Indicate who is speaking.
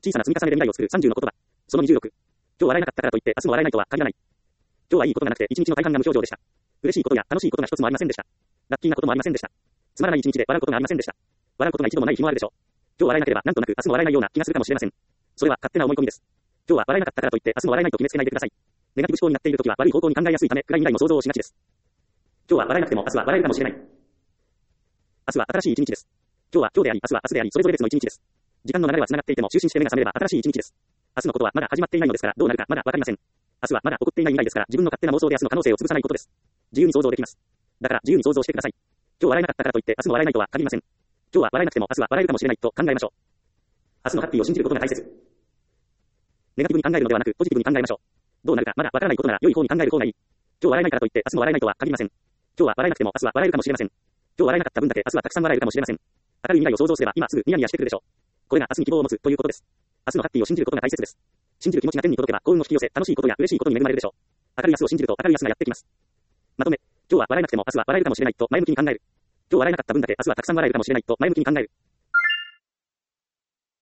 Speaker 1: 小さな積み重ねで未来を作る30の言葉。その26。今日笑えなかったからといって明日も笑えないとは限らない。今日はいいことがなくて一日の大半が無表情でした。嬉しいことや楽しいことが一つもありませんでした。ラッキーなこともありませんでした。つまらない一日で笑うことがありませんでした。笑うことが一度もない日もあるでしょう。今日笑えなければなんとなく明日も笑えないような気がするかもしれません。それは勝手な思い込みです。今日は笑えなかったからといって明日も笑えないと決めつけないでください。ネガティブ思考になっているときは悪い方向に考えやすいため暗い未来の想像をしがちです。今日は笑えなくても明日は笑えるかもしれない。明日は新しい一日です。今日は今日であり明日は明日でありそれぞれ別の一日です。時間の流れは繋がっていても就寝して目が覚めれば新しい一日です。明日のことはまだ始まっていないのですからどうなるかまだわかりません。明日はまだ起こっていない未来ですから自分の勝手な妄想で明日の可能性を潰さないことです。自由に想像できます。だから自由に想像してください。今日笑えなかったからといって明日も笑えないとは限りません。今日は笑えなくても明日は笑えるかもしれないと考えましょう。明日のハッピーを信じることが大切。ネガティブに考えるのではなくポジティブに考えましょう。どうなるかまだわからないことなら良い方に考える方がいい。今日笑えないからといって明日も笑えないとは限りません。今日は笑えなくても明日は笑えるかもしれません。今日笑えなかった分だけ明日はたくさん笑えるかもしれません。明るい未来を想像すれば今すぐニヤニヤしてくるでしょう。これが明日に希望を持つということです。明日のハッピーを信じることが大切です。信じる気持ちが天に届けば幸運を引き寄せ楽しいことや嬉しいことに恵まれるでしょう。明るい明日を信じると明るい明日がやってきます。まとめ、今日は笑えなくても明日は笑えるかもしれないと前向きに考える。今日笑えなかった分だけ明日はたくさん笑えるかもしれないと前向きに考える。